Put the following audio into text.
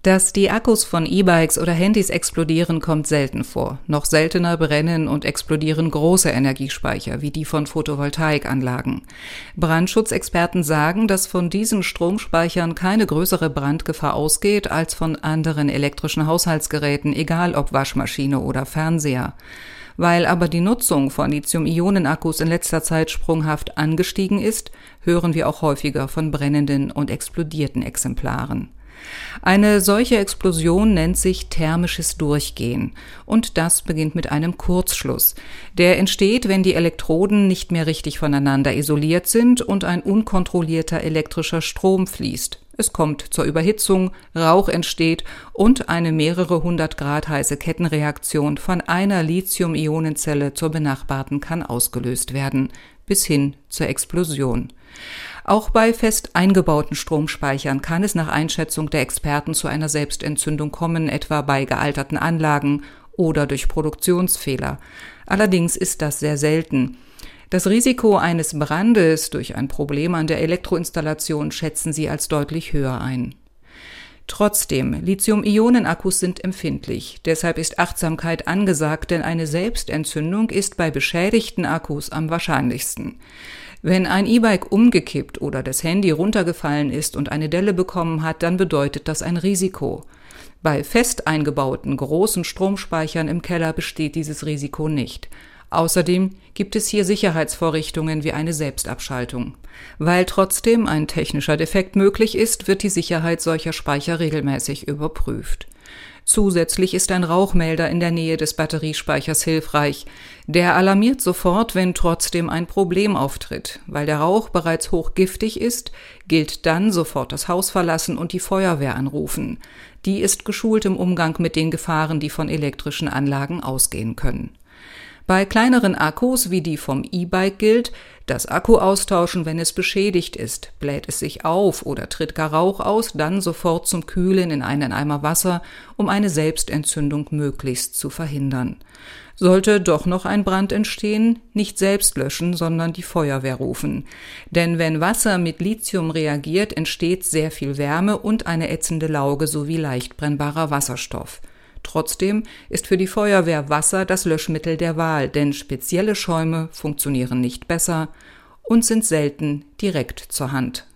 Dass die Akkus von E-Bikes oder Handys explodieren, kommt selten vor. Noch seltener brennen und explodieren große Energiespeicher, wie die von Photovoltaikanlagen. Brandschutzexperten sagen, dass von diesen Stromspeichern keine größere Brandgefahr ausgeht als von anderen elektrischen Haushaltsgeräten, egal ob Waschmaschine oder Fernseher. Weil aber die Nutzung von Lithium-Ionen-Akkus in letzter Zeit sprunghaft angestiegen ist, hören wir auch häufiger von brennenden und explodierten Exemplaren. Eine solche Explosion nennt sich thermisches Durchgehen und das beginnt mit einem Kurzschluss. Der entsteht, wenn die Elektroden nicht mehr richtig voneinander isoliert sind und ein unkontrollierter elektrischer Strom fließt. Es kommt zur Überhitzung, Rauch entsteht und eine mehrere 100 Grad heiße Kettenreaktion von einer Lithium-Ionen-Zelle zur benachbarten kann ausgelöst werden, bis hin zur Explosion. Auch bei fest eingebauten Stromspeichern kann es nach Einschätzung der Experten zu einer Selbstentzündung kommen, etwa bei gealterten Anlagen oder durch Produktionsfehler. Allerdings ist das sehr selten. Das Risiko eines Brandes durch ein Problem an der Elektroinstallation schätzen sie als deutlich höher ein. Trotzdem, Lithium-Ionen-Akkus sind empfindlich. Deshalb ist Achtsamkeit angesagt, denn eine Selbstentzündung ist bei beschädigten Akkus am wahrscheinlichsten. Wenn ein E-Bike umgekippt oder das Handy runtergefallen ist und eine Delle bekommen hat, dann bedeutet das ein Risiko. Bei fest eingebauten großen Stromspeichern im Keller besteht dieses Risiko nicht. Außerdem gibt es hier Sicherheitsvorrichtungen wie eine Selbstabschaltung. Weil trotzdem ein technischer Defekt möglich ist, wird die Sicherheit solcher Speicher regelmäßig überprüft. Zusätzlich ist ein Rauchmelder in der Nähe des Batteriespeichers hilfreich. Der alarmiert sofort, wenn trotzdem ein Problem auftritt. Weil der Rauch bereits hochgiftig ist, gilt dann sofort das Haus verlassen und die Feuerwehr anrufen. Die ist geschult im Umgang mit den Gefahren, die von elektrischen Anlagen ausgehen können. Bei kleineren Akkus wie die vom E-Bike gilt, das Akku austauschen, wenn es beschädigt ist. Bläht es sich auf oder tritt gar Rauch aus, dann sofort zum Kühlen in einen Eimer Wasser, um eine Selbstentzündung möglichst zu verhindern. Sollte doch noch ein Brand entstehen, nicht selbst löschen, sondern die Feuerwehr rufen. Denn wenn Wasser mit Lithium reagiert, entsteht sehr viel Wärme und eine ätzende Lauge sowie leicht brennbarer Wasserstoff. Trotzdem ist für die Feuerwehr Wasser das Löschmittel der Wahl, denn spezielle Schäume funktionieren nicht besser und sind selten direkt zur Hand.